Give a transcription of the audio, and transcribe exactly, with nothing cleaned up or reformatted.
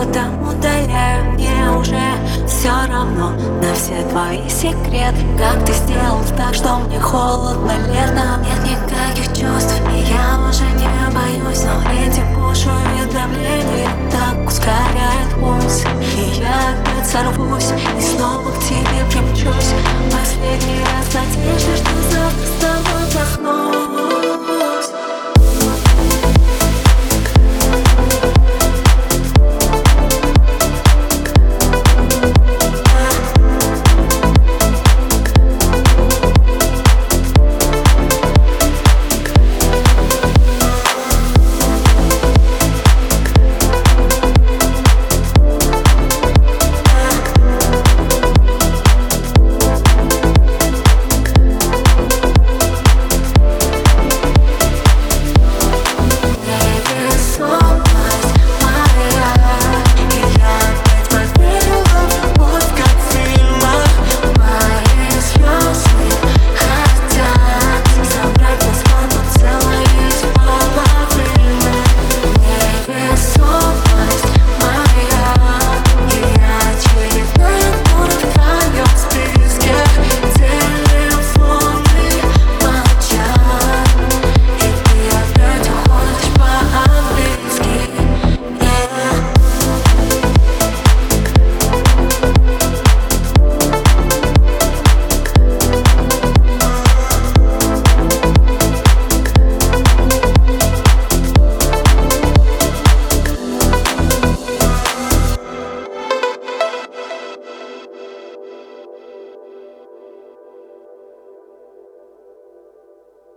там удаляю. Мне уже все равно на все твои секреты. Как ты сделал так, что мне холодно летом? Нет никаких чувств, и я уже не боюсь. Но эти пуш-уведомления так ускоряют пульс, и я опять сорвусь и снова к тебе примчусь. Последний раз надеюсь, что завтра